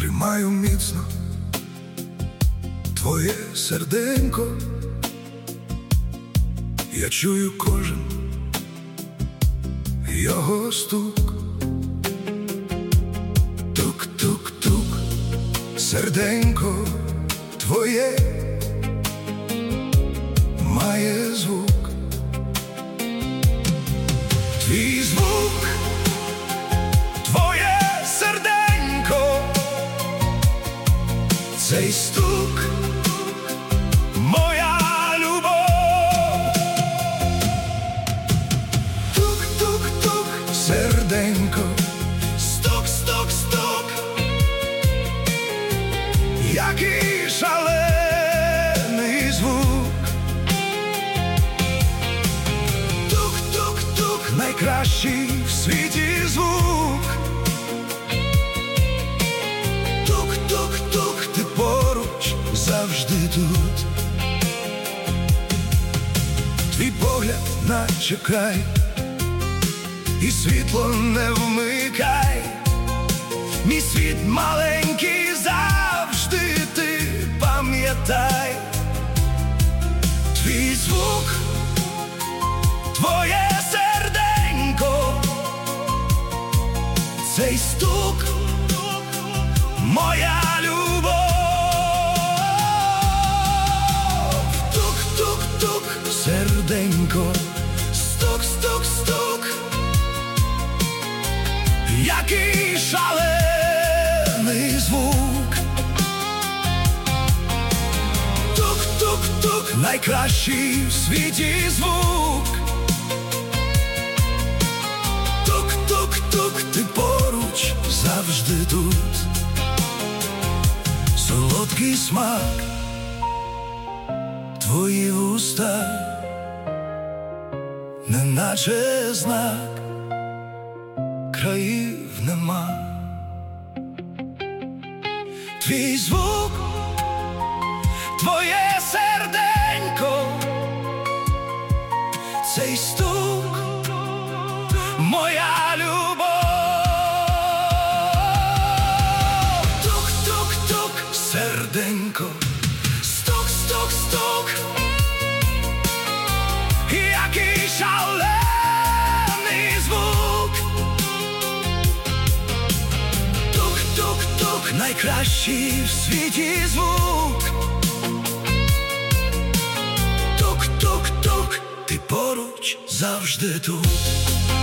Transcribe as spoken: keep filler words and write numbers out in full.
Тримаю міцно твоє серденько, я чую кожен його стук. Тук-тук-тук, серденько твоє має звук. Твій звук, твоє серденько, цей стук — моя любов. Тук-тук-тук, серденько, стук-стук-стук, який шалений звук. Тук-тук-тук, найкращий в світі звук. Тук-тук-тук, ти поруч, завжди тут. Твій погляд наче край, і світло не вмикай. Мій світ маленький, завжди ти пам'ятай. Твій звук, твоє серденько, цей стук — моя любов. Тук-тук-тук, серденько, стук-стук-стук, який шалений звук. Тук-тук-тук, найкращий в світі звук. Тук-тук-тук, ти поруч, завжди тут. Солодкий смак, твої вуста, неначе знак, країв нема. Твій звук, твоє серденько, цей стук — моя любов. Тук-тук-тук, серденько, стук-стук-стук, який шалений звук. Тук-тук-тук, найкращий в світі звук. Тук-тук-тук, ти поруч, завжди тут.